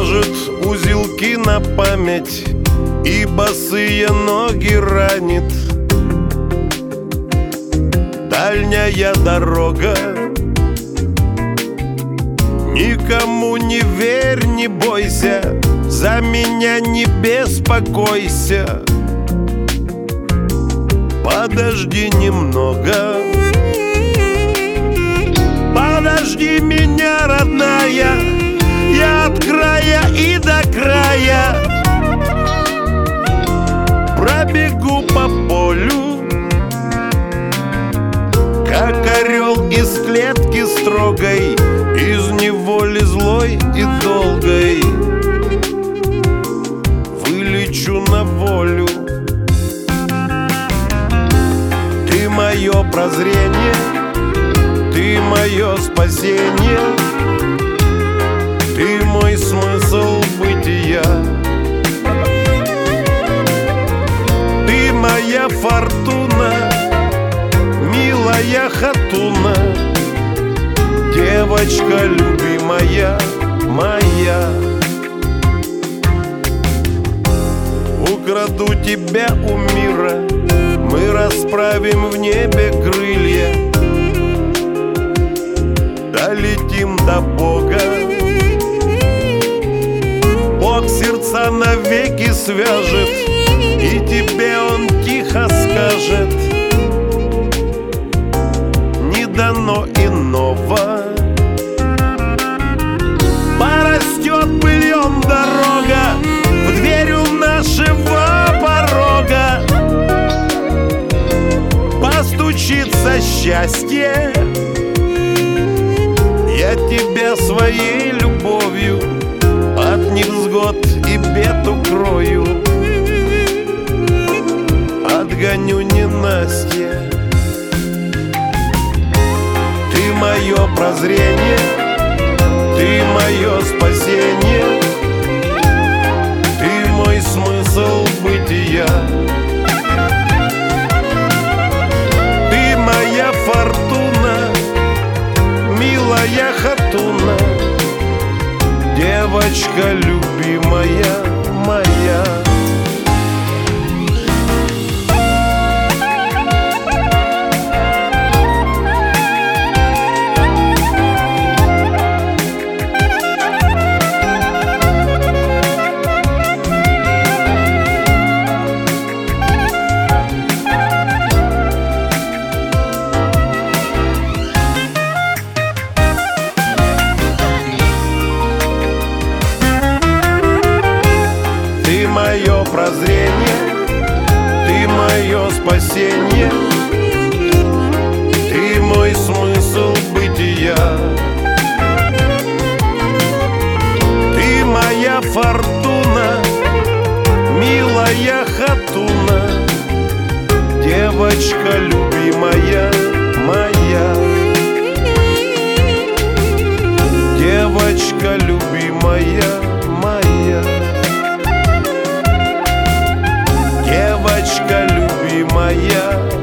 свяжет узелки на память и босые ноги ранит. Дальняя дорога, никому не верь, не бойся, за меня не беспокойся. Подожди немного, подожди меня, родная, я от края и до края пробегу по полю, как орел из клетки строгой, из неволи злой и долгой вылечу на волю. Ты мое прозрение, ты мое спасение, ты мой смысл бытия. Ты моя фортуна, милая хатуна, девочка любимая моя. Украду тебя у мира, мы расправим в небе крылья, долетим до Бога. Бог сердца навеки свяжет, и тебе Он тихо скажет: не дано иного. Порастет пыльем дорога в дверь у нашего порога, постучится счастье. Я тебя своей любовью от невзгод и бед укрою, отгоню ненастье. Ты мое прозрение, ты мое спасение, ты мой смысл бытия. Ты моя фортуна, милая хатуна, девочка любимая моя. Ты мое прозрение, ты мое спасение, ты мой смысл бытия. Ты моя фортуна, милая хатуна, девочка любимая моя. Девочка любимая моя. Девочка любимая